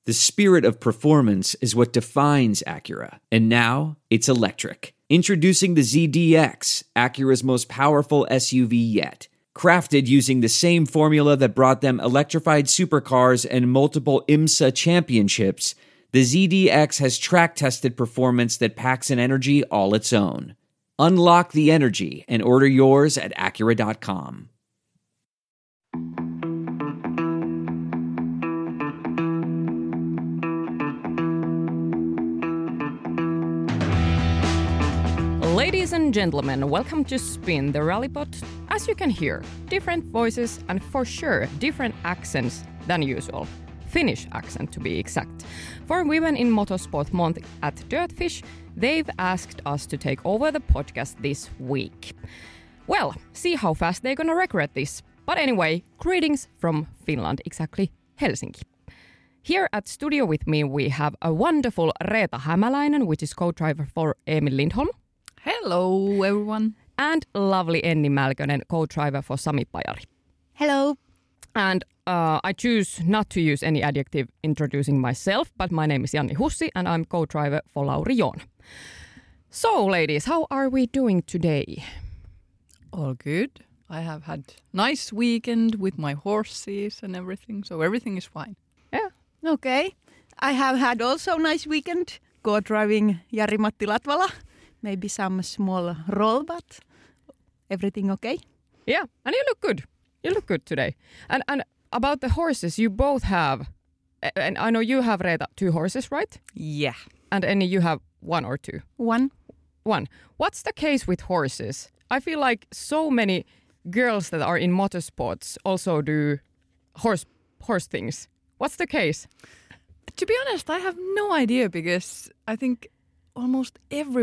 The spirit of performance is what defines Acura. And now, it's electric. Introducing the ZDX, Acura's most powerful SUV yet. Crafted using the same formula that brought them electrified supercars and multiple IMSA championships, the ZDX has track-tested performance that packs an energy all its own. Unlock the energy and order yours at Acura.com. Ladies and gentlemen, welcome to Spin the Rallypod. As you can hear, different voices and for sure different accents than usual. Finnish accent to be exact. For Women in Motorsport Month at Dirtfish, they've asked us to take over the podcast this week. Well, see how fast they're gonna regret this. But anyway, greetings from Finland, exactly Helsinki. Here at studio with me we have a wonderful Reetta Hämäläinen, which is co-driver for Emil Lindholm. Hello, everyone. And lovely Enni Mälkönen, co-driver for Sami Pajari. Hello. And I choose not to use any adjective introducing myself, but my name is Janni Hussi and I'm co-driver for Lauri Joona. So, ladies, how are we doing today? All good. I have had nice weekend with my horses and everything, so everything is fine. Yeah. Okay. I have had also nice weekend co-driving Jari-Matti Latvala. Maybe some small roll, but everything okay? Yeah, and you look good. You look good today. And about the horses, you both have, and I know you have, Reetta, 2 horses, right? Yeah. And Enni, you have 1 or 2? One. What's the case with horses? I feel like so many girls that are in motorsports also do horse things. What's the case? To be honest, I have no idea because I think almost every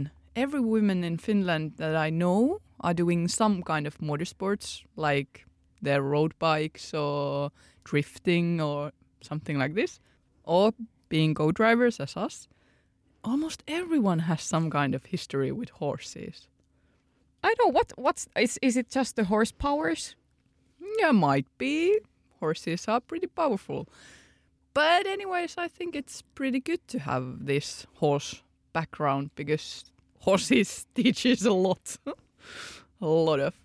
woman in Finland that I know are doing some kind of motorsports, like their road bikes or drifting or something like this, or being co-drivers as us. Almost everyone has some kind of history with horses. I know. Is it just the horse powers? Yeah, might be. Horses are pretty powerful. But anyways, I think it's pretty good to have this horse background because horses teaches a lot. A lot of.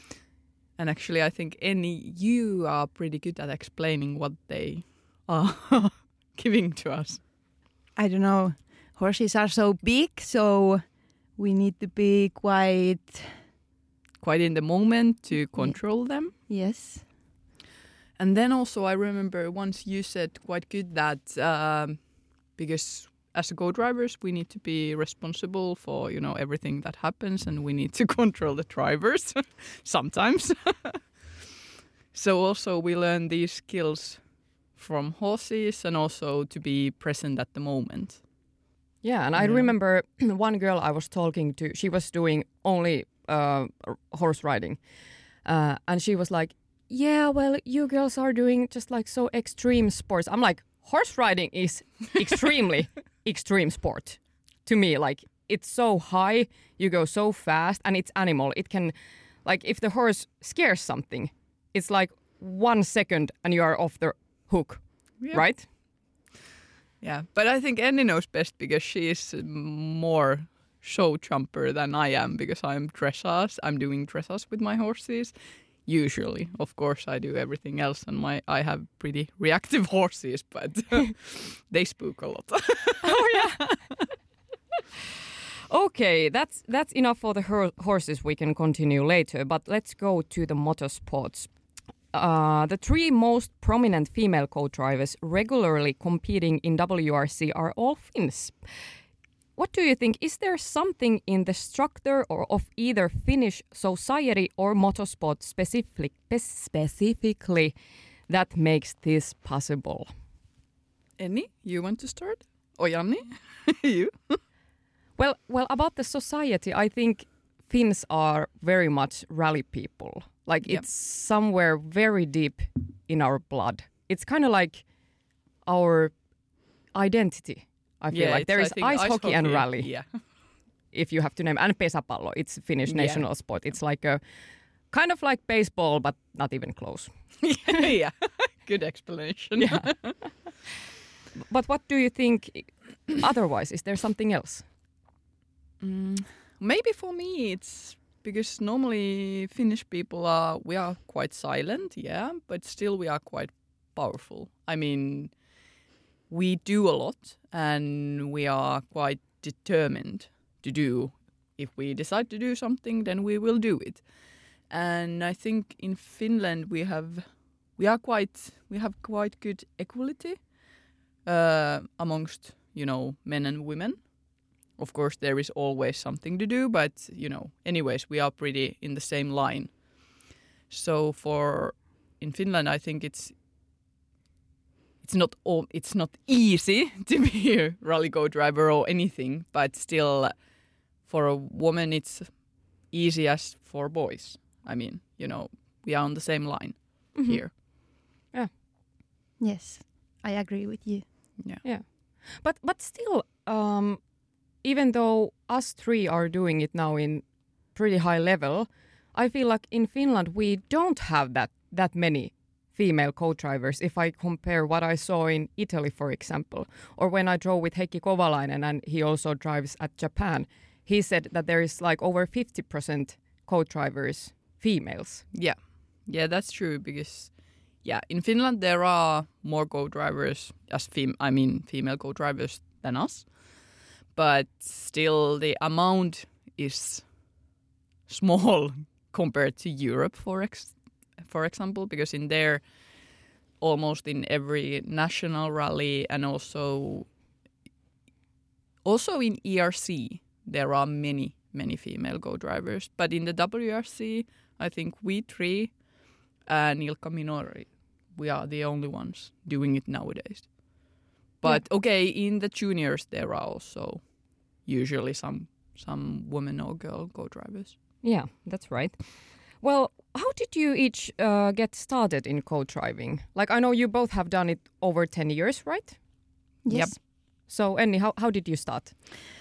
And actually, I think Enni, you are pretty good at explaining what they are giving to us. I don't know. Horses are so big, so we need to be quite in the moment to control them. Yes. And then also I remember once you said quite good that because as co-drivers we need to be responsible for, everything that happens and we need to control the drivers sometimes. So also we learn these skills from horses and also to be present at the moment. Yeah, and I remember one girl I was talking to, she was doing only horse riding. And she was like, yeah, well, you girls are doing just like so extreme sports. I'm like, horse riding is extremely extreme sport to me. Like, it's so high, you go so fast, and it's animal. It can, like, if the horse scares something, it's like 1 second and you are off the hook, right? Yeah, but I think Enni knows best because she is more show jumper than I am because I'm dressage. I'm doing dressage with my horses. Usually, of course, I do everything else, and I have pretty reactive horses, but they spook a lot. Oh yeah. Okay, that's enough for the horses. We can continue later, but let's go to the motorsports. The 3 most prominent female co-drivers regularly competing in WRC are all Finns. What do you think? Is there something in the structure or of either Finnish society or motorsport specifically that makes this possible? Enni, you want to start? Or Janni? You? Well, about the society, I think Finns are very much rally people. Like, it's somewhere very deep in our blood. It's kind of like our identity. I feel like there is ice hockey and rally. Yeah. If you have to name, and pesäpallo, it's Finnish national sport. It's like a kind of like baseball, but not even close. Yeah, good explanation. Yeah. But what do you think otherwise? Is there something else? Maybe for me it's because normally Finnish people we are quite silent, yeah, but still we are quite powerful. I mean, we do a lot and we are quite determined to do. If we decide to do something, then we will do it. And I think in Finland we have quite good equality amongst, men and women. Of course, there is always something to do, but, anyways, we are pretty in the same line. So in Finland, I think it's not easy to be a rally go driver or anything, but still for a woman, it's easy as for boys. I mean, we are on the same line here. Yeah. Yes, I agree with you. Yeah. But still, even though us three are doing it now in pretty high level, I feel like in Finland we don't have that many female co-drivers if I compare what I saw in Italy, for example, or when I drove with Heikki Kovalainen and he also drives at Japan. He said that there is like over 50% co-drivers females. Yeah, that's true because in Finland there are more co-drivers female co-drivers than us, but still the amount is small compared to Europe, for example, because in there almost in every national rally and also in ERC there are many female co-drivers, but in the WRC I think we three and Ilkka Minori, we are the only ones doing it nowadays. But okay, in the juniors there are also usually some women or girl co-drivers. Yeah, that's right. Well, how did you each get started in co-driving? Like, I know you both have done it over 10 years, right? Yes. Yep. So, Enni, how did you start?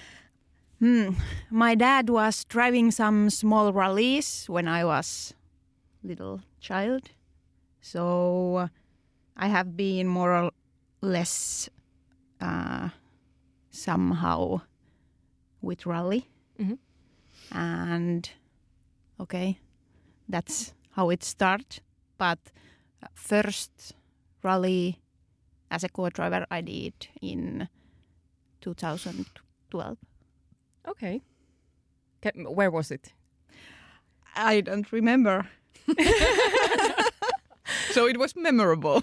My dad was driving some small rallies when I was little child. So I have been more or less somehow with rally. Mm-hmm. And okay, that's how it started. But first rally as a co-driver I did in 2012. Okay. Where was it? I don't remember. So it was memorable.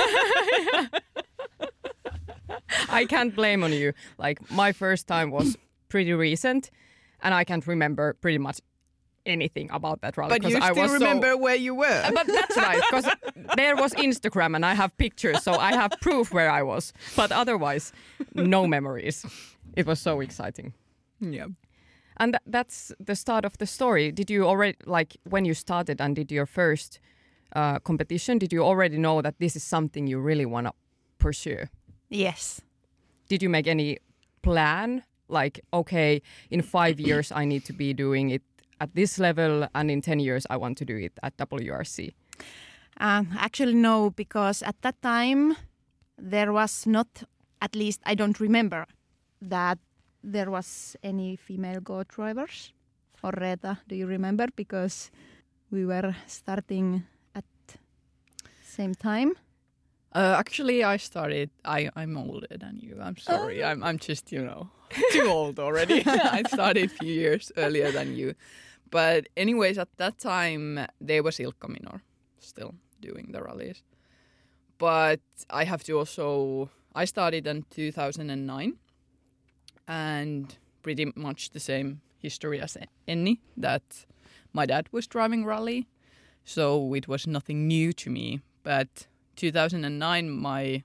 I can't blame on you. Like, my first time was pretty recent, and I can't remember pretty much anything about that rally. But you still remember where you were. But that's right, because there was Instagram and I have pictures, so I have proof where I was. But otherwise, no memories. It was so exciting. Yeah. And that's the start of the story. Did you already, like, when you started and did your first competition, did you already know that this is something you really want to pursue? Yes. Did you make any plan? Like, okay, in 5 years I need to be doing it at this level, and in 10 years I want to do it at WRC? Actually, no, because at that time there was not, at least I don't remember, that there was any female co-drivers. Or Reetta, do you remember? Because we were starting at same time. Actually, I started. I'm older than you. I'm sorry. I'm just too old already. I started a few years earlier than you. But anyways, at that time there was Ilkka Minor still doing the rallies. But I have to also. I started in 2009, and pretty much the same history as Enni, that my dad was driving rally, so it was nothing new to me. But 2009,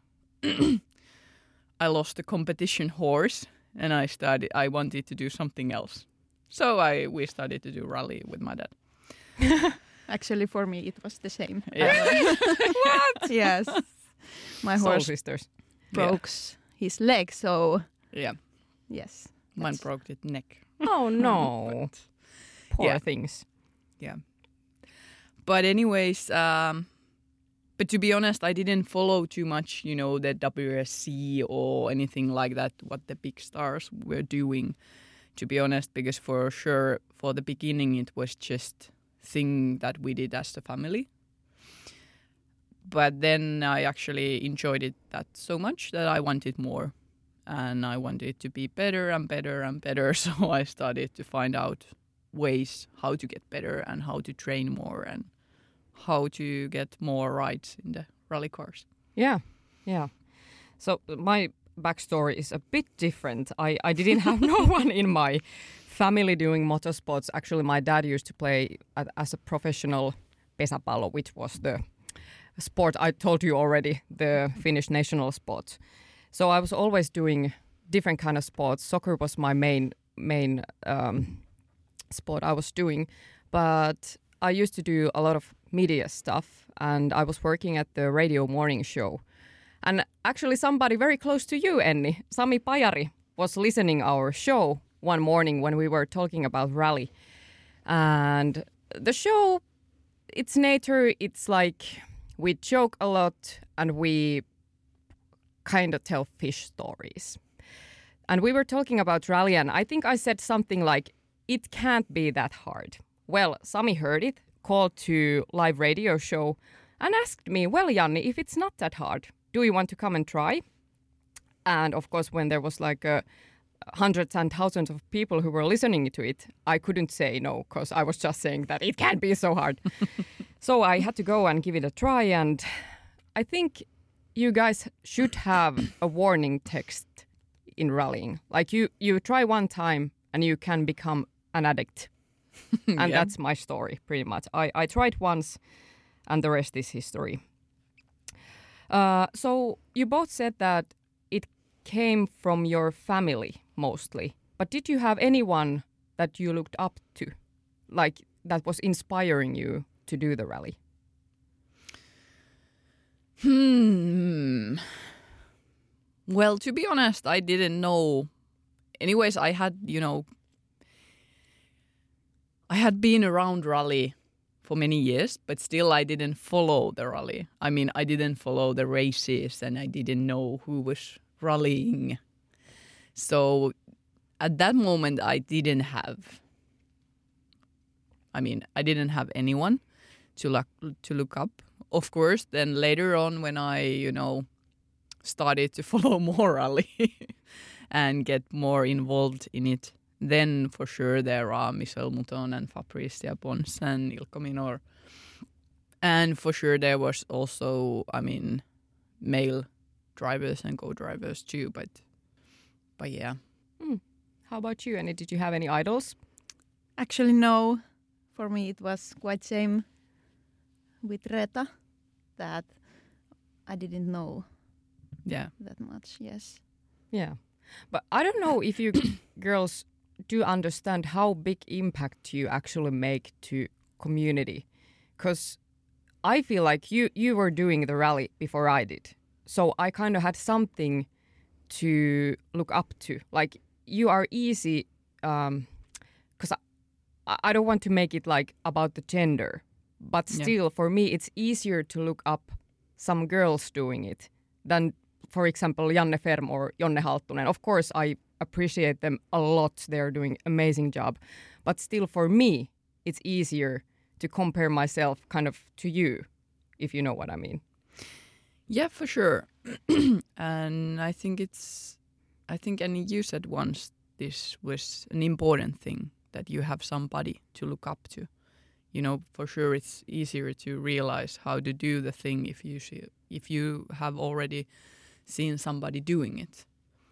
I lost the competition horse, and I wanted to do something else. So we started to do rally with my dad. Actually, for me, it was the same. Yeah. What? Yes. My Soul horse sisters. broke his leg, so Yeah, yes. mine broke the neck. Oh, no. But, Poor yeah. things. Yeah. But anyways, But to be honest, I didn't follow too much, the WSC or anything like that, what the big stars were doing, to be honest, because for sure, for the beginning, it was just thing that we did as a family. But then I actually enjoyed it that so much that I wanted more. And I wanted to be better and better and better. So I started to find out ways how to get better and how to train more and how to get more rides in the rally cars. Yeah. So my backstory is a bit different. I didn't have no one in my family doing motorsports. Actually, my dad used to play as a professional pesäpallo, which was the sport I told you already, the Finnish national sport. So I was always doing different kind of sports. Soccer was my main sport I was doing, but I used to do a lot of media stuff, and I was working at the radio morning show. And actually somebody very close to you, Enni, Sami Pajari, was listening our show one morning when we were talking about rally. And the show, its nature, it's like we joke a lot and we kind of tell fish stories. And we were talking about rally, and I think I said something like, it can't be that hard. Well, Sami heard it, called to live radio show, and asked me, well, Janni, if it's not that hard, do you want to come and try? And of course, when there was like hundreds and thousands of people who were listening to it, I couldn't say no, because I was just saying that it can't be so hard. So I had to go and give it a try, and I think you guys should have a warning text in rallying. Like you try one time and you can become an addict. And that's my story, pretty much. I tried once and the rest is history. So you both said that it came from your family mostly. But did you have anyone that you looked up to, like that was inspiring you to do the rally? Well, to be honest, I didn't know. Anyways, I had been around rally for many years, but still I didn't follow the rally. I mean, I didn't follow the races and I didn't know who was rallying. So at that moment, I didn't have anyone to look up. Of course, then later on when I, started to follow more rally and get more involved in it, then for sure there are Michel Mouton and Fabrice Pons and Ilkka Minor. And for sure there was also, male drivers and co-drivers too, but yeah. How about you, Annie? Did you have any idols? Actually, no. For me, it was quite same with Reta, that I didn't know that much, yes. Yeah. But I don't know if you girls do understand how big impact you actually make to community. Because I feel like you were doing the rally before I did. So I kind of had something to look up to. Like, you are easy, because I don't want to make it like about the gender. But still, for me, it's easier to look up some girls doing it than, for example, Janne Ferm or Jonne Halttunen. Of course, I appreciate them a lot. They're doing amazing job. But still, for me, it's easier to compare myself kind of to you, if you know what I mean. Yeah, for sure. And I think Annie, you said once this was an important thing, that you have somebody to look up to. For sure it's easier to realize how to do the thing if you have already seen somebody doing it.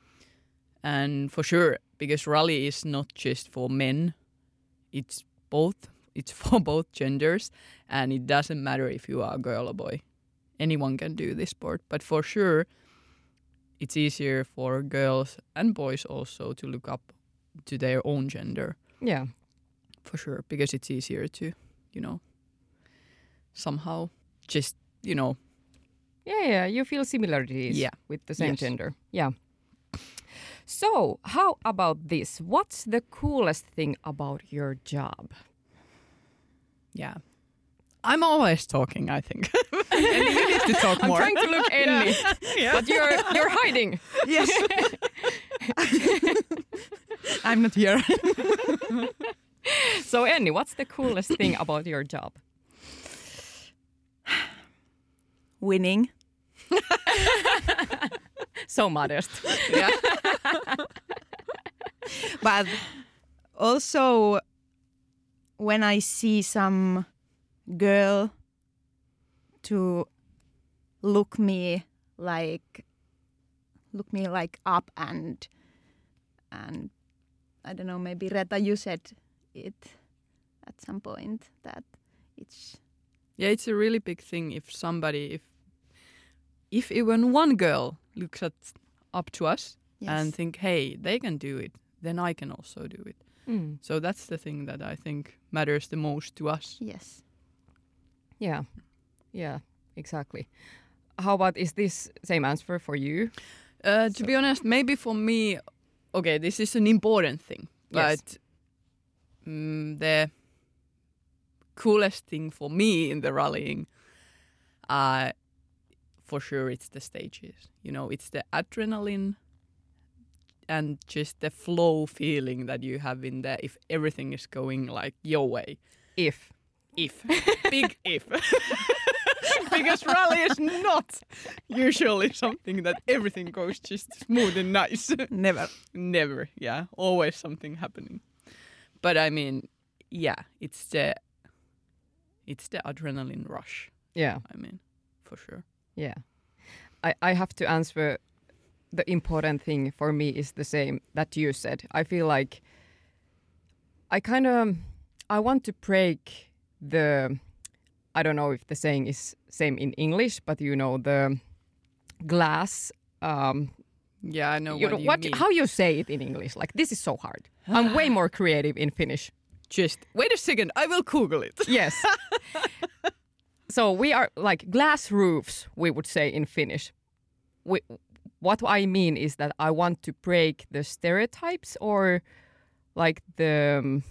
And for sure, because rally is not just for men, it's for both genders, and it doesn't matter if you are a girl or boy. Anyone can do this sport, but for sure it's easier for girls and boys also to look up to their own gender. Yeah. For sure, because it's easier to, somehow just, Yeah, you feel similarities with the same gender. Yeah. So, how about this? What's the coolest thing about your job? Yeah. I'm always talking, I think. And you need to talk I'm more. trying to look Enni, but you're hiding. Yes. I'm not here. So Enni, what's the coolest thing about your job? Winning. So modest. Yeah. But also when I see some girl to look me like up and I don't know, maybe Reta, you said it at some point that it's Yeah, it's a really big thing if somebody, if even one girl looks up to us and think, hey, they can do it, then I can also do it. Mm. So that's the thing that I think matters the most to us. yes. Yeah, exactly. How about, is this same answer for you? To be honest, maybe for me, okay, this is an important thing, Yes. but the coolest thing for me in the rallying, for sure, it's the stages. You know, it's the adrenaline and just the flow feeling that you have in there if everything is going like your way. If. Big if. Because rally is not usually something that everything goes just smooth and nice. Never, yeah. Always something happening. But I mean, yeah, it's the adrenaline rush. Yeah. I mean, for sure. Yeah. I have to answer, the important thing for me is the same that you said. I feel like I want to break the, I don't know if the saying is same in English, but you know, the glass. Yeah, I know what you mean. How you say it in English? Like, this is so hard. I'm way more creative in Finnish. Just wait a second, I will Google it. Yes. So we are like glass roofs, we would say in Finnish. What I mean is that I want to break the stereotypes or like the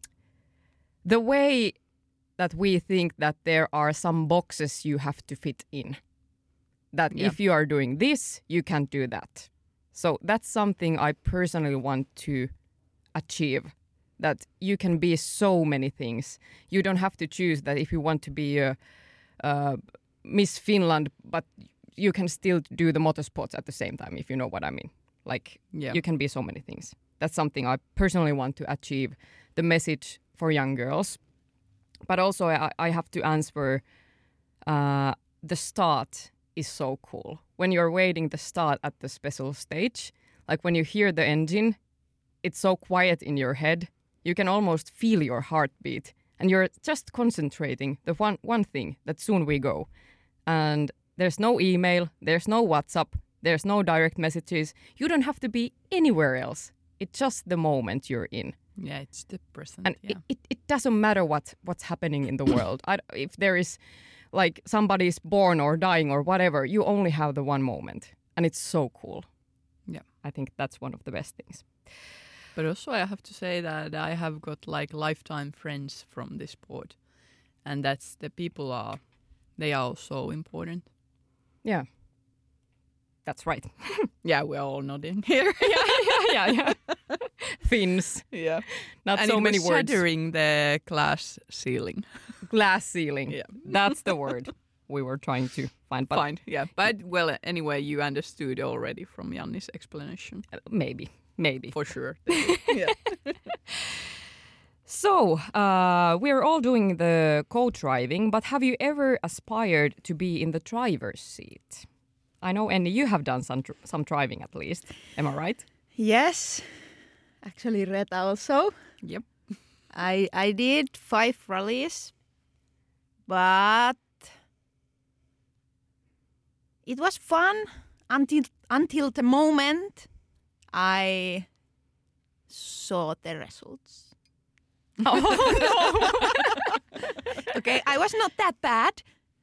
way that we think that there are some boxes you have to fit in. That if you are doing this, you can't do that. So that's something I personally want to achieve. That you can be so many things. You don't have to choose that if you want to be a Miss Finland, but you can still do the motorsports at the same time, if you know what I mean. Like, you can be so many things. That's something I personally want to achieve, the message for young girls. But also I have to answer, the start is so cool. When you're waiting the start at the special stage, like when you hear the engine, it's so quiet in your head. You can almost feel your heartbeat. And you're just concentrating the one thing that soon we go. And there's no email, there's no WhatsApp, there's no direct messages. You don't have to be anywhere else. It's just the moment you're in. Yeah, it's the present. And it doesn't matter what's happening in the world. If there is like somebody's born or dying or whatever, you only have the one moment. And it's so cool. Yeah. I think that's one of the best things. But also I have to say that I have got like lifetime friends from this sport. And that's the people they are so important. Yeah. That's right. Yeah, we're all nodding here. yeah. Finns. Yeah. Not and so many was words. shattering the glass ceiling. Glass ceiling. Yeah. That's the word we were trying to find. But Fine, yeah. But, well, anyway, you understood already from Janni's explanation. Maybe. For sure. Yeah. So, we're all doing the co-driving, but have you ever aspired to be in the driver's seat? I know, Enni, you have done some driving at least. Am I right? Yes. Actually, Reta also. Yep. I did 5 rallies, but it was fun until the moment I saw the results. Oh, no. Okay, I was not that bad.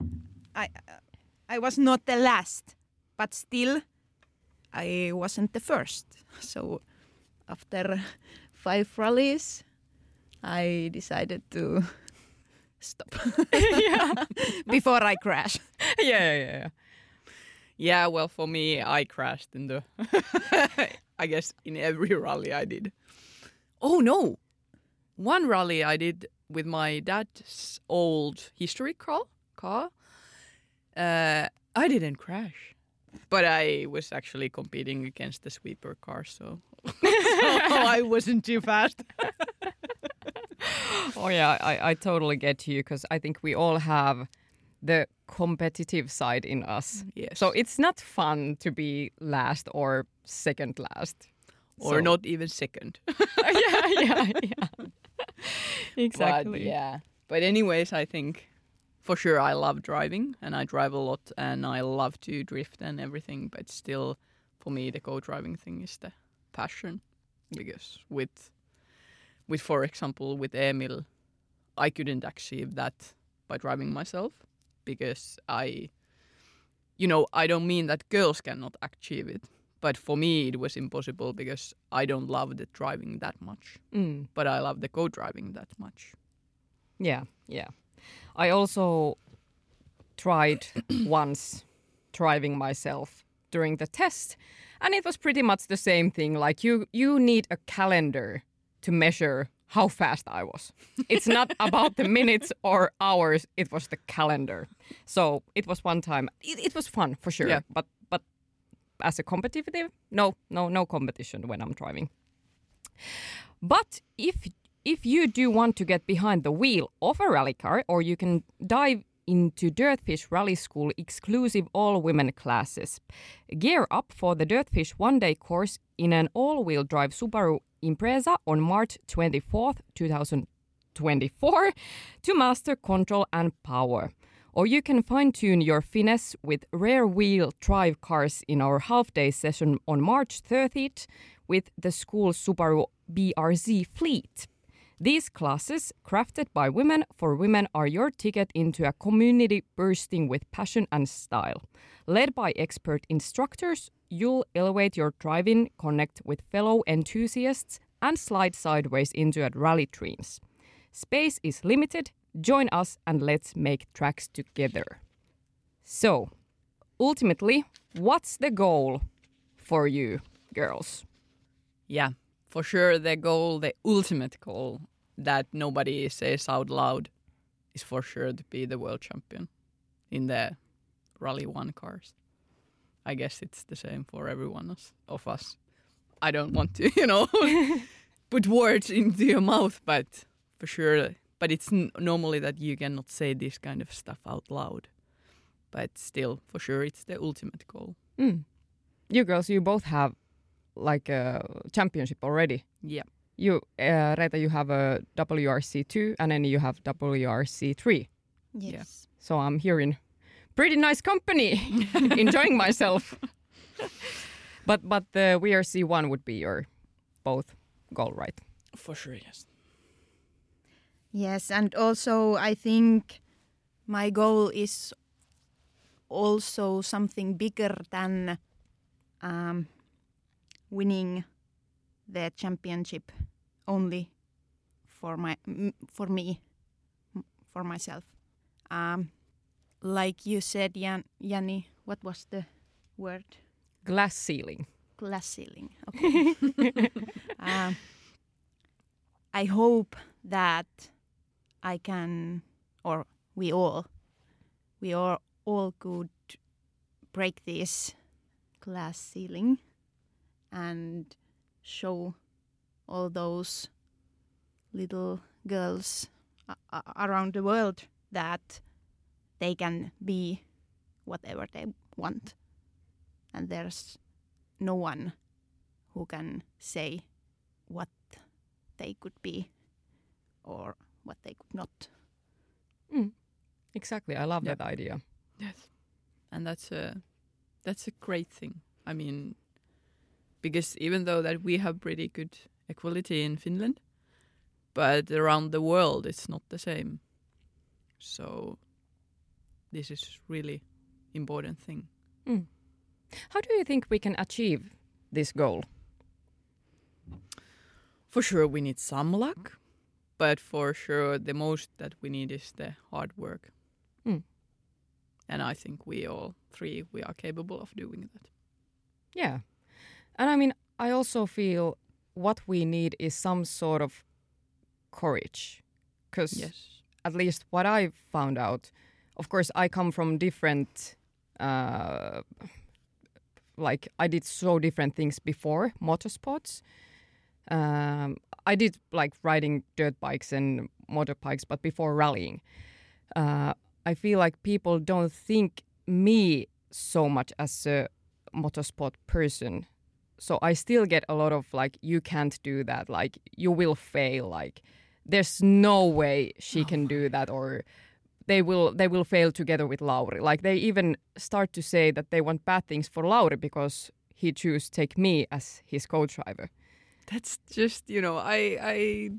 I was not the last, but still, I wasn't the first. So after 5 rallies, I decided to stop. Before I crash. Yeah. Yeah, well, for me, I crashed in the, I guess, in every rally I did. Oh, no. One rally I did with my dad's old historic car. I didn't crash. But I was actually competing against the sweeper car, so I wasn't too fast. Oh yeah, I totally get you, because I think we all have the competitive side in us. Yes. So it's not fun to be last or second last. Or not even second. yeah. Exactly. But, yeah. But anyways, I think for sure I love driving and I drive a lot and I love to drift and everything. But still, for me, the co-driving thing is the passion. Because with for example, with Emil, I couldn't achieve that by driving myself. Because I don't mean that girls cannot achieve it. But for me, it was impossible because I don't love the driving that much. But I love the co-driving that much. Yeah. I also tried once driving myself during the test, and it was pretty much the same thing. Like you need a calendar to measure how fast I was. It's not about the minutes or hours, it was the calendar. So it was one time. It was fun for sure. Yeah. But as a competitive, no competition when I'm driving. But if you do want to get behind the wheel of a rally car, or you can dive into Dirtfish Rally School exclusive all-women classes. Gear up for the Dirtfish one-day course in an all-wheel drive Subaru Impreza on March 24th, 2024 to master control and power. Or you can fine-tune your finesse with rear-wheel drive cars in our half-day session on March 30th with the school Subaru BRZ fleet. These classes, crafted by women for women, are your ticket into a community bursting with passion and style. Led by expert instructors, you'll elevate your driving, connect with fellow enthusiasts, and slide sideways into a rally dreams. Space is limited. Join us and let's make tracks together. So, ultimately, what's the goal for you, girls? Yeah, for sure the ultimate goal that nobody says out loud is for sure to be the world champion in the Rally 1 cars. I guess it's the same for everyone of us. I don't want to, put words into your mouth, but for sure. But it's normally that you cannot say this kind of stuff out loud. But still, for sure, it's the ultimate goal. You girls, you both have like a championship already. Yeah. You, Reetta, you have a WRC2 and then you have WRC3. Yes. Yeah. So I'm here in pretty nice company, enjoying myself. But the WRC1 would be your both goal, right? For sure, yes. Yes, and also I think my goal is also something bigger than winning the championship only for me, for myself. Like you said, Janni, what was the word? Glass ceiling. Glass ceiling. Okay. I hope that I can, or we all could break this glass ceiling and show all those little girls around the world that they can be whatever they want. And there's no one who can say what they could be or what they could not. Exactly. I love that idea. Yes. And that's a great thing. I mean, because even though that we have pretty good equality in Finland, but around the world it's not the same. So this is really important thing. How do you think we can achieve this goal? For sure we need some luck, But for sure, the most that we need is the hard work. Mm. And I think we all three, we are capable of doing that. Yeah. And I mean, I also feel what we need is some sort of courage. Because Yes. at least what I've found out, of course, I come from different, like I did so different things before motorsports. I did like riding dirt bikes and motorbikes, but before rallying. I feel like people don't think me so much as a motorsport person. So I still get a lot of like, you can't do that, like you will fail, like there's no way she can do that, or they will fail together with Lauri. Like they even start to say that they want bad things for Lauri because he chose take me as his co-driver. That's just, I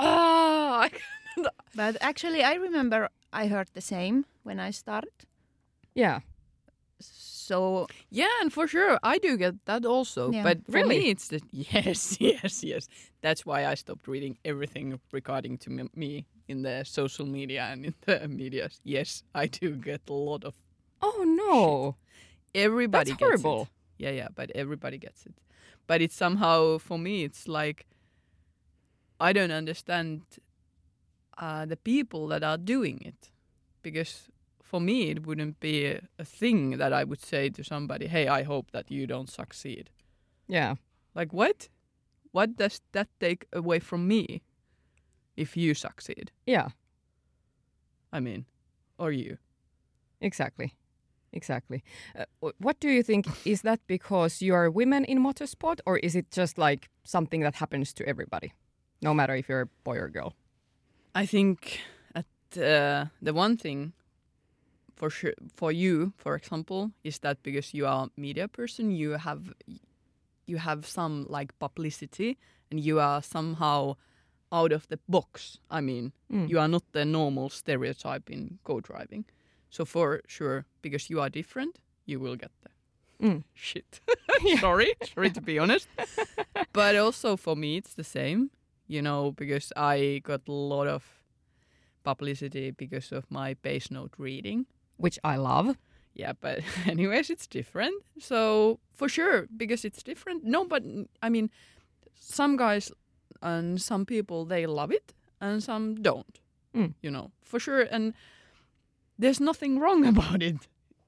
But actually, I remember I heard the same when I started. Yeah. So Yeah, and for sure, I do get that also. Yeah. But for Really? me, it's the yes. That's why I stopped reading everything regarding to me in the social media and in the media. Yes, I do get a lot of. Oh no. Everybody That's gets horrible. it. Yeah, but everybody gets it. But it's somehow, for me, it's like I don't understand the people that are doing it, because for me it wouldn't be a thing that I would say to somebody, hey, I hope that you don't succeed. Yeah. Like, what? What does that take away from me if you succeed? Yeah. I mean, or you. Exactly. What do you think? Is that because you are women in motorsport, or is it just like something that happens to everybody, no matter if you're a boy or girl? I think the one thing for sure for you, for example, is that because you are a media person, you have some like publicity, and you are somehow out of the box. I mean, you are not the normal stereotype in co-driving. So for sure, because you are different, you will get the shit. Sorry to be honest. But also for me, it's the same, because I got a lot of publicity because of my bass note reading. Which I love. Yeah, but anyways, it's different. So for sure, because it's different. No, but I mean, some guys and some people, they love it and some don't, for sure. And there's nothing wrong about it.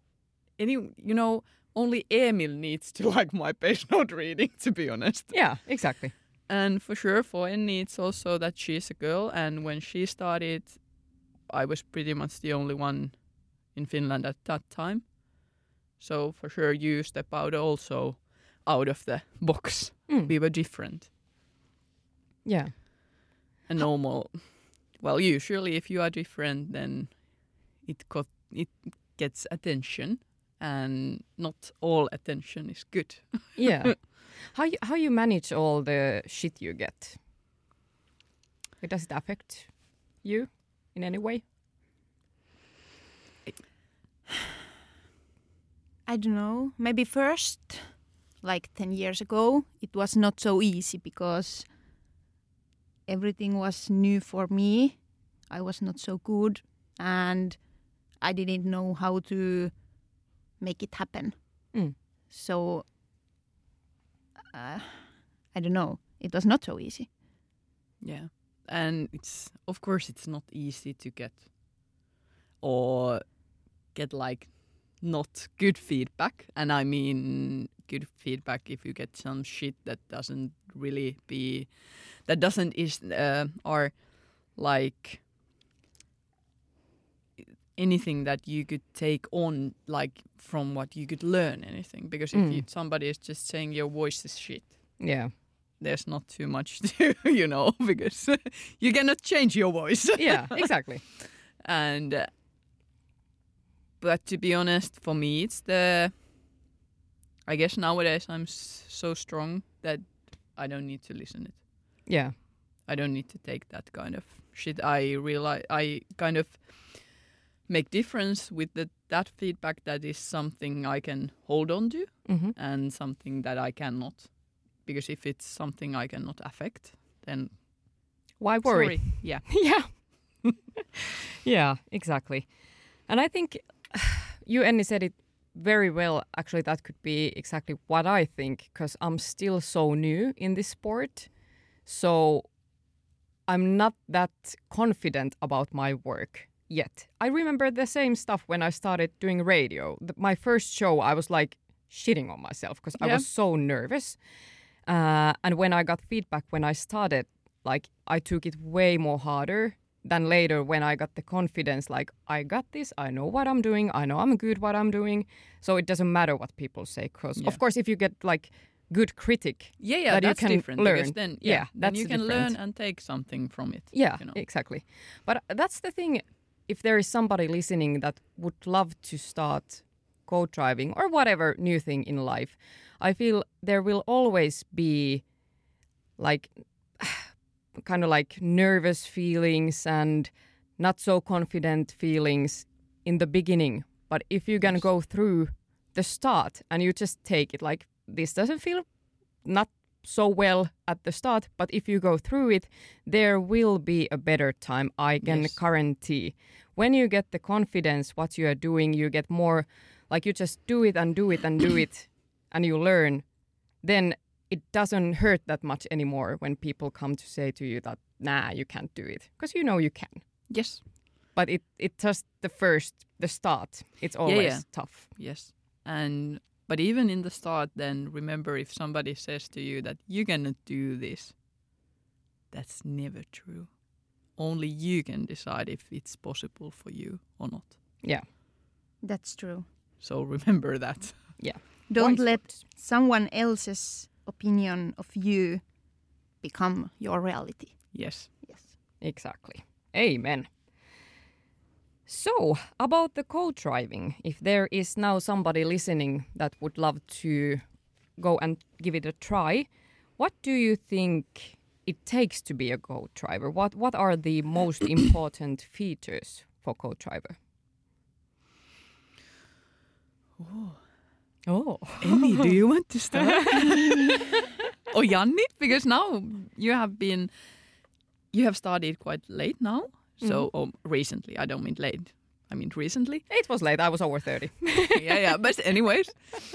Only Emil needs to like my bass note reading, to be honest. Yeah, exactly. And for sure, for Enni, it's also that she's a girl. And when she started, I was pretty much the only one in Finland at that time. So for sure, you step out also out of the box. We were different. Yeah. And normal. Well, usually if you are different, then it gets attention, and not all attention is good. Yeah. How you manage all the shit you get? Does it affect you in any way? I don't know. Maybe first, like 10 years ago, it was not so easy because everything was new for me. I was not so good, and I didn't know how to make it happen. So, I don't know. It was not so easy. Yeah. And of course it's not easy to get like not good feedback. And I mean good feedback if you get some shit that doesn't or like anything that you could take on, like from what you could learn anything. Because if somebody is just saying your voice is shit, Yeah. there's not too much to, because you cannot change your voice. Yeah, exactly. And but to be honest, for me, it's I guess nowadays I'm so strong that I don't need to listen it. Yeah. I don't need to take that kind of shit. I realize I kind of make difference with that feedback that is something I can hold on to and something that I cannot. Because if it's something I cannot affect, then why worry? Sorry. Yeah. Yeah. Yeah, exactly. And I think you, Enni, said it very well. Actually, that could be exactly what I think, because I'm still so new in this sport. So I'm not that confident about my work yet. I remember the same stuff when I started doing radio. My first show, I was like shitting on myself because I was so nervous. And when I got feedback when I started, like I took it way more harder than later when I got the confidence, like I got this, I know what I'm doing, I know I'm good what I'm doing. So it doesn't matter what people say. Because of course, if you get like good critic, that that's you can different learn. Because then, then then you can learn and take something from it. Yeah, you know. exactly. But that's the thing. If there is somebody listening that would love to start co-driving or whatever new thing in life, I feel there will always be like kind of like nervous feelings and not so confident feelings in the beginning. But if you can go through the start and you just take it like this doesn't feel not so well at the start, but if you go through it, there will be a better time, I can guarantee. When you get the confidence what you are doing, you get more, like you just do it and do it and do it, and you learn, then it doesn't hurt that much anymore when people come to say to you that, nah, you can't do it, because you know you can. Yes. But it just the start, it's always tough. Yes. But even in the start, then remember, if somebody says to you that you cannot do this, that's never true. Only you can decide if it's possible for you or not. Yeah. That's true. So remember that. Yeah. Don't let someone else's opinion of you become your reality. Yes. Yes. Exactly. Amen. So, about the co-driving, if there is now somebody listening that would love to go and give it a try, what do you think it takes to be a co-driver? What are the most important features for co-driver? Oh. Emmy, do you want to start? Or Janni? Because now you have started quite late now. So, recently, I don't mean late. I mean recently. It was late. I was over 30. yeah. But anyways,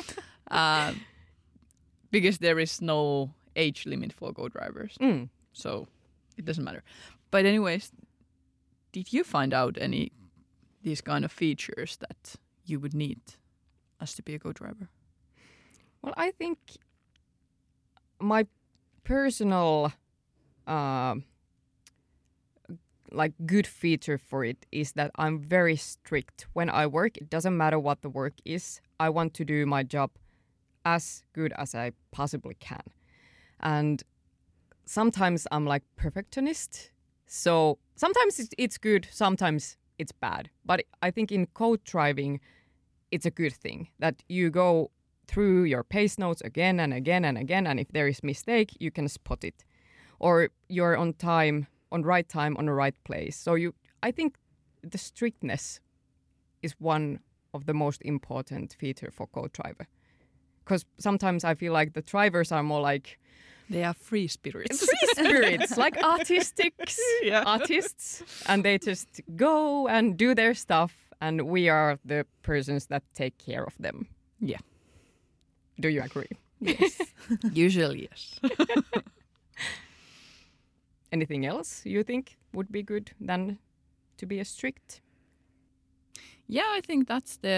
because there is no age limit for co-drivers. So it doesn't matter. But anyways, did you find out any these kind of features that you would need as to be a co-driver? Well, I think my personal like good feature for it is that I'm very strict when I work. It doesn't matter what the work is. I want to do my job as good as I possibly can. And sometimes I'm like perfectionist. So sometimes it's good, sometimes it's bad. But I think in co-driving, it's a good thing that you go through your pace notes again and again and again. And if there is mistake, you can spot it. Or you're on time, on right time, on the right place. So I think the strictness is one of the most important feature for co-driver. Because sometimes I feel like the drivers are more like... They are free spirits. Like artists. And they just go and do their stuff. And we are the persons that take care of them. Yeah. Do you agree? Yes. Usually, yes. Anything else you think would be good than to be a strict? Yeah, I think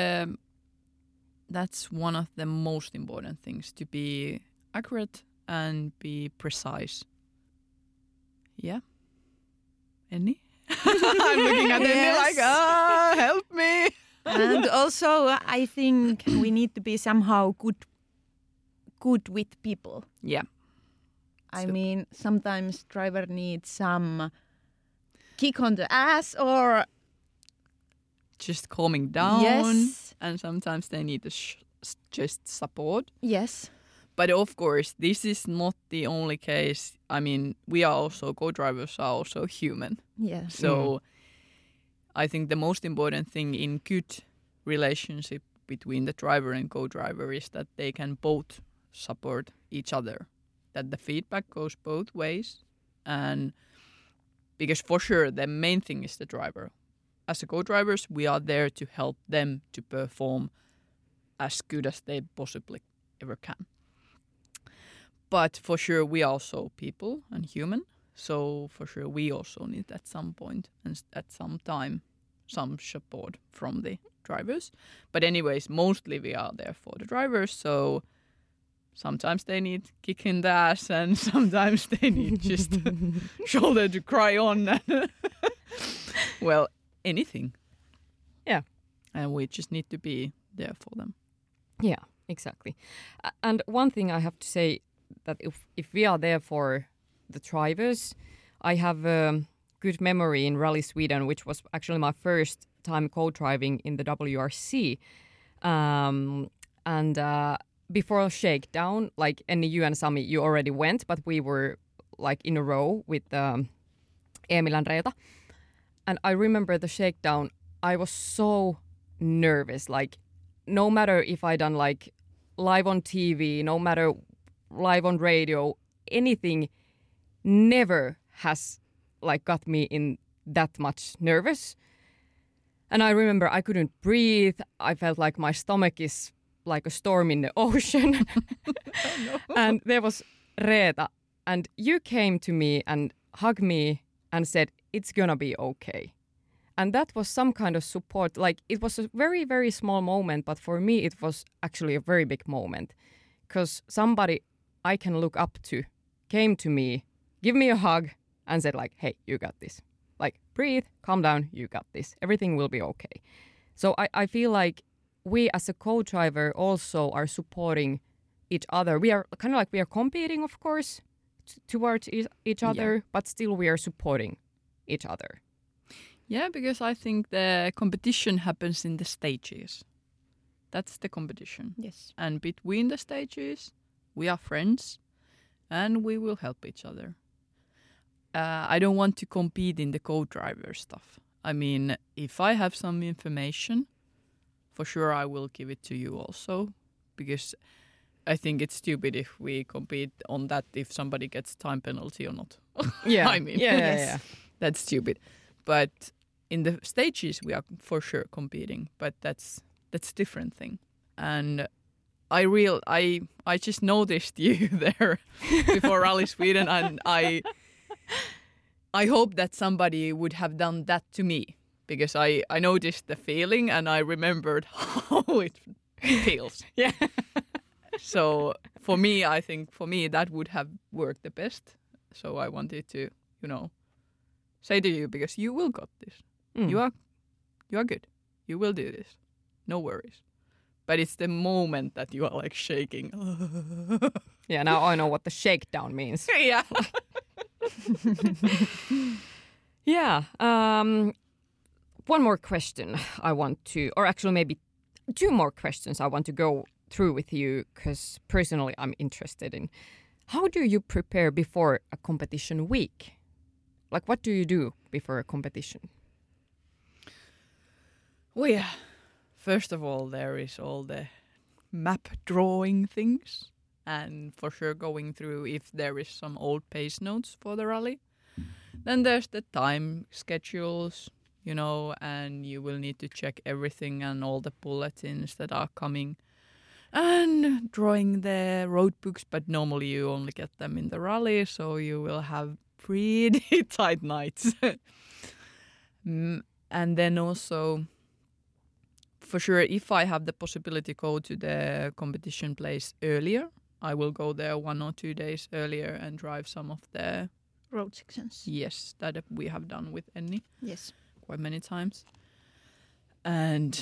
that's one of the most important things, to be accurate and be precise. Yeah. Any? I'm looking at Annie like, help me. And also, I think we need to be somehow good with people. Yeah. I mean, sometimes driver needs some kick on the ass or... just calming down. Yes. And sometimes they need just support. Yes. But of course, this is not the only case. I mean, we are also, co-drivers are also human. Yes. So I think the most important thing in good relationship between the driver and co-driver is that they can both support each other. That the feedback goes both ways, and Because for sure, the main thing is the driver. As a co-drivers, we are there to help them to perform as good as they possibly ever can. But for sure, we are also people and human. So for sure, we also need at some point and at some time some support from the drivers. But anyways, mostly we are there for the drivers. So sometimes they need kick in the ass and sometimes they need just shoulder to cry on. Well, anything. Yeah. And we just need to be there for them. Yeah, exactly. And one thing I have to say that if we are there for the drivers, I have a good memory in Rally Sweden, which was actually my first time co-driving in the WRC. Before shakedown, like Enni, you and Sami, you already went, but we were like in a row with Emil and Reeta. And I remember the shakedown, I was so nervous. Like, no matter if I done like live on TV, no matter live on radio, anything never has like got me in that much nervous. And I remember I couldn't breathe. I felt like my stomach is like a storm in the ocean. Oh, no. And there was Reeta, and you came to me and hugged me and said, it's gonna be okay. And that was some kind of support. Like, it was a very, very small moment, but for me it was actually a very big moment. Because somebody I can look up to came to me, give me a hug, and said like, hey, you got this. Like, breathe, calm down, you got this. Everything will be okay. So I feel like we as a co-driver also are supporting each other. We are kind of like we are competing, of course, towards each other, but still we are supporting each other. Yeah, because I think the competition happens in the stages. That's the competition. Yes. And between the stages, we are friends and we will help each other. I don't want to compete in the co-driver stuff. I mean, if I have some information, for sure I will give it to you also. Because I think it's stupid if we compete on that if somebody gets time penalty or not. Yeah. I mean, yeah. That's stupid. But in the stages, we are for sure competing, but that's different thing. And I just noticed you there before Rally Sweden, and I hope that somebody would have done that to me, because I noticed the feeling and I remembered how it feels. Yeah. So for me, I think that would have worked the best. So I wanted to, say to you, because you will got this. You are good. You will do this. No worries. But it's the moment that you are like shaking. Yeah, now I know what the shakedown means. Yeah. Yeah. One more question I want to, or actually maybe two more questions I want to go through with you, because personally I'm interested in how do you prepare before a competition week? Like, what do you do before a competition? Well, yeah. First of all, there is all the map drawing things, and for sure going through if there is some old pace notes for the rally. Then there's the time schedules, and you will need to check everything and all the bulletins that are coming. And drawing the road books, but normally you only get them in the rally, so you will have pretty tight nights. And then also, for sure, if I have the possibility to go to the competition place earlier, I will go there 1 or 2 days earlier and drive some of the road sections. Yes, that we have done with Enni. Yes. Quite many times. And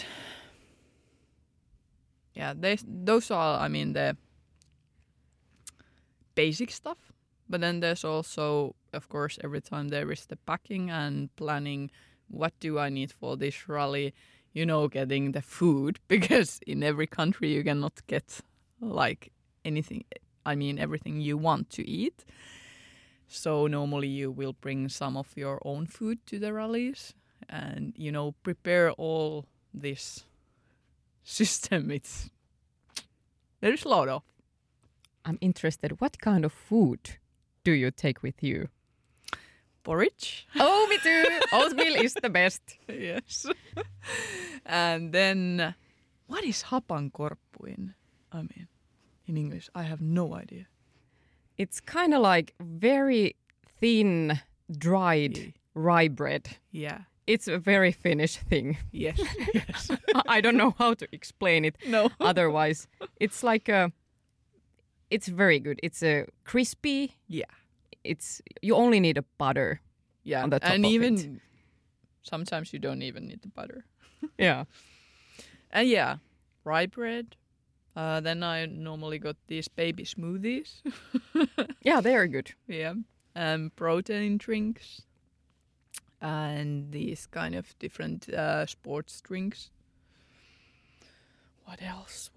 yeah, those are, the basic stuff. But then there's also, of course, every time there is the packing and planning. What do I need for this rally? Getting the food, because in every country you cannot get like anything. Everything you want to eat. So normally you will bring some of your own food to the rallies and, prepare all this system. There's a lot of. I'm interested. What kind of food do you take with you? porridge. Oh, me too. Oatmeal is the best. Yes. And then, what is hapankorppu in English? I have no idea. It's kind of like very thin, dried rye bread. Yeah. It's a very Finnish thing. Yes. Yes. I don't know how to explain it. No. Otherwise, it's like it's very good. It's a crispy. Yeah. You only need a butter. Yeah. On the top and of even it. sometimes you don't even need the butter. Yeah. And yeah, rye bread. Then I normally got these baby smoothies. Yeah, they are good. Yeah. Protein drinks. And these kind of different sports drinks. What else?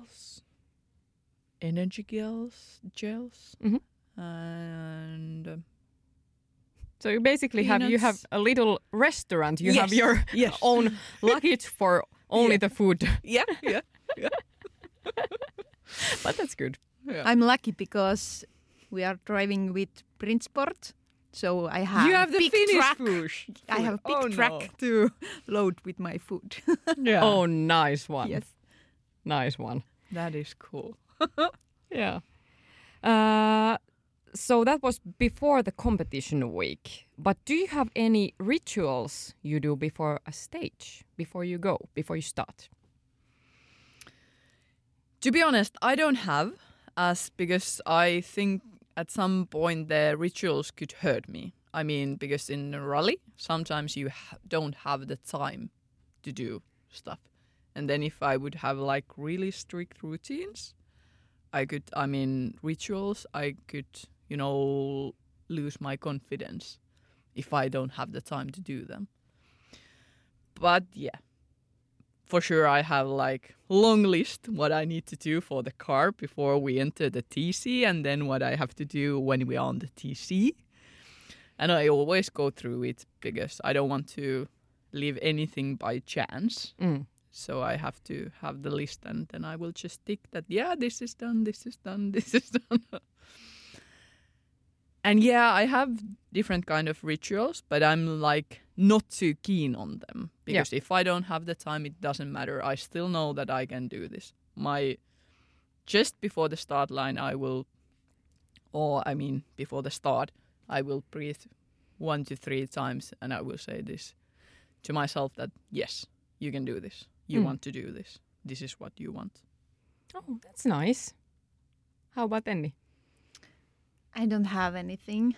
Energy gels. Mhm. And So you basically have Peanuts. a little restaurant. You Yes, have your yes. own luggage for only Yeah. the food. yeah. But that's good. I'm lucky because we are driving with Printsport, so I have You have the big Finnish truck. food. I have a big Oh, truck no. to load with my food. Yeah. Oh, nice one. Yes. Nice one. That is cool. Yeah. So that was before the competition week. But do you have any rituals you do before a stage, before you start? To be honest, I don't have because I think at some point the rituals could hurt me. I mean, because in a rally, sometimes you don't have the time to do stuff. And then if I would have like really strict routines, rituals, I could, lose my confidence if I don't have the time to do them. But yeah. For sure, I have like long list what I need to do for the car before we enter the TC, and then what I have to do when we are on the TC. And I always go through it because I don't want to leave anything by chance. Mm. So I have to have the list, and then I will just tick that. Yeah, this is done. This is done. This is done. And yeah, I have different kind of rituals, but I'm like not too keen on them because if I don't have the time, it doesn't matter. I still know that I can do this. Just before the start line, before the start, I will breathe 1 to 3 times, and I will say this to myself that yes, you can do this. You want to do this. This is what you want. Oh, that's nice. How about Enni? I don't have anything.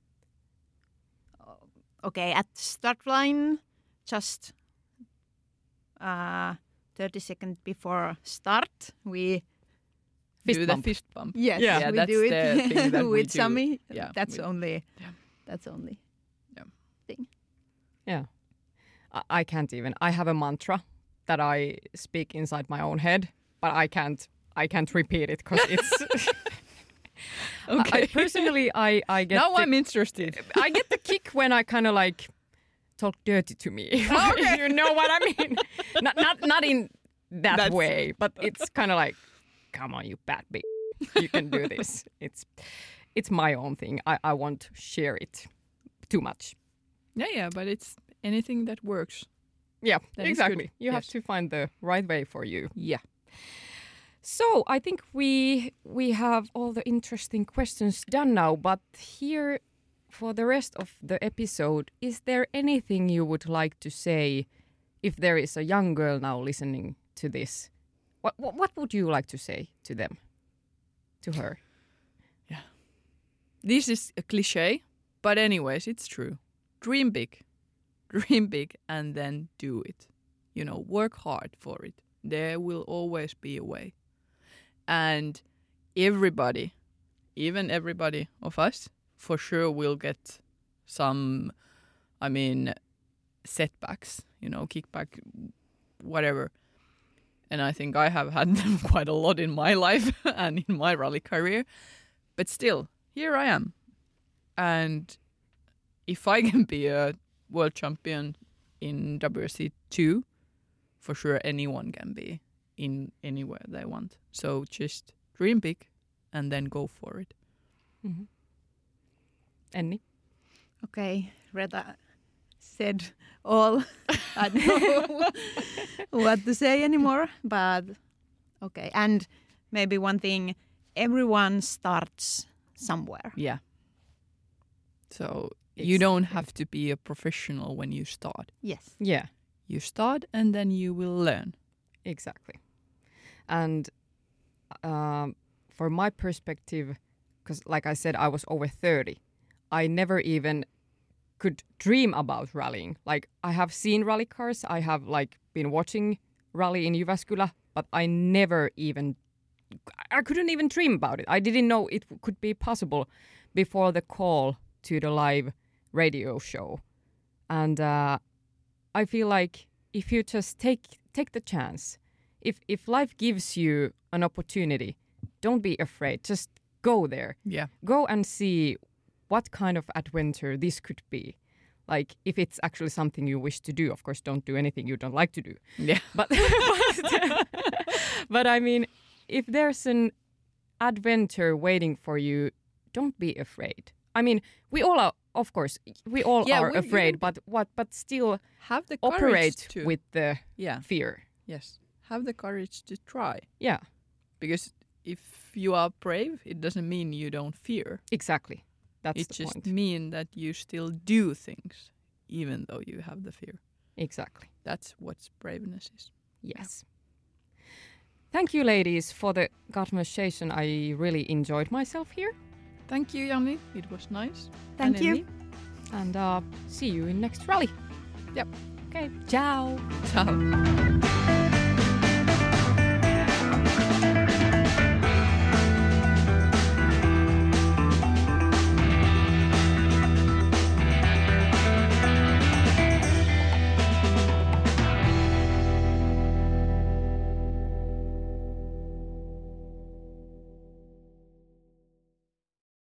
Okay, at start line, just 30 seconds before start, we Do the bump. fist bump. yes, Yeah, we that's do the it thing that we with do. Sami. Yeah, That's we- only. Yeah. That's only. Yeah. I can't even. I have a mantra that I speak inside my own head, but I can't repeat it because it's Okay. I get Now the, I'm interested. I get the kick when I kind of like talk dirty to me. Okay. You know what I mean? Not in that That's- way, but it's kind of like, come on, you bad bitch, you can do this. It's my own thing. I won't share it too much. Yeah, but it's anything that works. Yeah, That is exactly. good. You have Yes. to find the right way for you. Yeah. So I think we have all the interesting questions done now, but here for the rest of the episode, is there anything you would like to say if there is a young girl now listening to this? What would you like to say to them, to her? This is a cliche, but anyways, it's true. Dream big. Dream big and then do it. Work hard for it. There will always be a way. And everybody, even everybody of us, for sure will get some, setbacks, kickback, whatever. And I think I have had them quite a lot in my life and in my rally career. But still, here I am. And if I can be a world champion in WRC2, for sure anyone can be in anywhere they want. So just dream big and then go for it. Mm-hmm. Enni? Okay, Reta said all. I don't know what to say anymore, but okay. And maybe one thing, everyone starts somewhere. Yeah. So you don't have to be a professional when you start. Yes. Yeah, You start and then you will learn. exactly. And from my perspective, because like I said, I was over 30, I never even could dream about rallying. Like I have seen rally cars, I have like been watching rally in Jyväskylä, but I never even, I couldn't even dream about it. I didn't know it could be possible before the call to the live radio show. And I feel like if you just take the chance, if life gives you an opportunity, don't be afraid. Just go there. Yeah. Go and see what kind of adventure this could be. Like if it's actually something you wish to do, of course, don't do anything you don't like to do. Yeah. But I mean, if there's an adventure waiting for you, don't be afraid. I mean, we all are, of course, we all are afraid, but still Have the operate courage to. with the Yeah. fear. Yes. Have the courage to try. Yeah, Because if you are brave, it doesn't mean you don't fear. exactly. That's It the just point. means that you still do things, even though you have the fear. Exactly. That's what braveness is. Yes. Thank you, ladies, for the conversation. I really enjoyed myself here. Thank you, Janni. It was nice. Thank And you. Emmy. And see you in next rally. Yep. Okay. Ciao. Ciao.